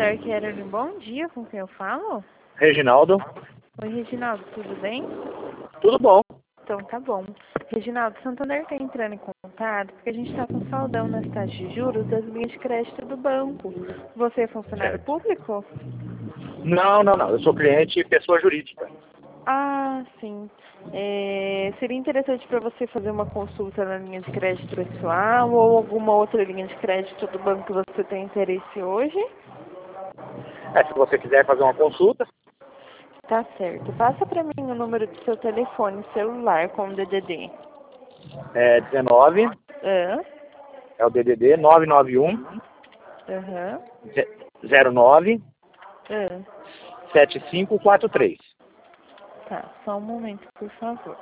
Dark Caroline, bom dia, com quem eu falo? Reginaldo. Oi, Reginaldo, tudo bem? Tudo bom. Então tá bom. Reginaldo, Santander está entrando em contato porque a gente está com saldão nas taxas de juros das linhas de crédito do banco. Você é funcionário Certo. público? Não. Eu sou cliente pessoa jurídica. Ah, sim. Seria interessante para você fazer uma consulta na linha de crédito pessoal ou alguma outra linha de crédito do banco que você tem interesse hoje? Se você quiser fazer uma consulta, Tá certo. Passa para mim o número do seu telefone celular com o DDD. é 19, Ah, é o DDD 991 aham. 09 Ah, 7543. tá, só um momento, por favor.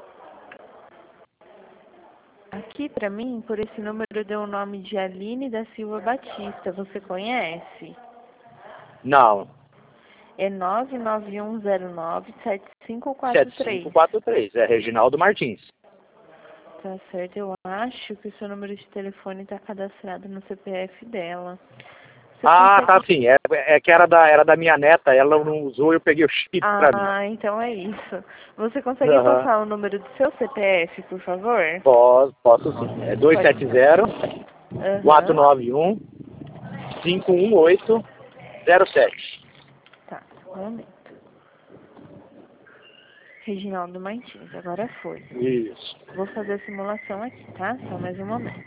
Aqui para mim, por esse número, deu o nome de Aline da Silva Batista. Você conhece? Não, É 991097543. 7543. É Reginaldo Martins. Tá certo, eu acho que o seu número de telefone está cadastrado no CPF dela. Você Tá consegue... sim. É que era da minha neta, ela não usou, eu peguei o chip pra mim. Ah, então é isso. Você consegue Aham. passar o número do seu CPF, por favor? Posso sim. É Pode. 270 Aham. 491 51807. Tá, um momento. Reginaldo Martins, agora foi. Isso. Vou fazer a simulação aqui, tá? Só mais um momento.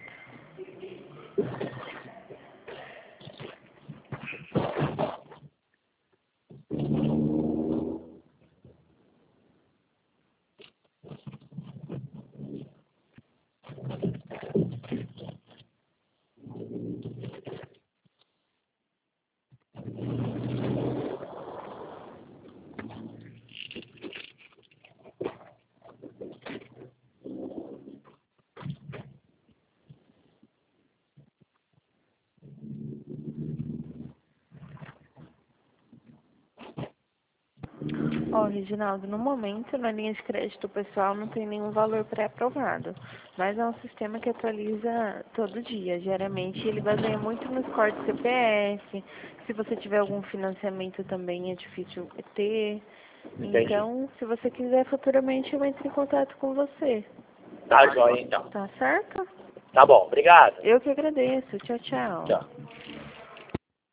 Ó, Reginaldo, no momento, na linha de crédito pessoal, não tem nenhum valor pré-aprovado. Mas é um sistema que atualiza todo dia. Diariamente, ele baseia muito no score do CPF. Se você tiver algum financiamento também, é difícil ter. Entendi. Então, se você quiser, futuramente eu entro em contato com você. Tá joia então. Tá certo? Tá bom, obrigado. Eu que agradeço. Tchau, tchau. Tchau.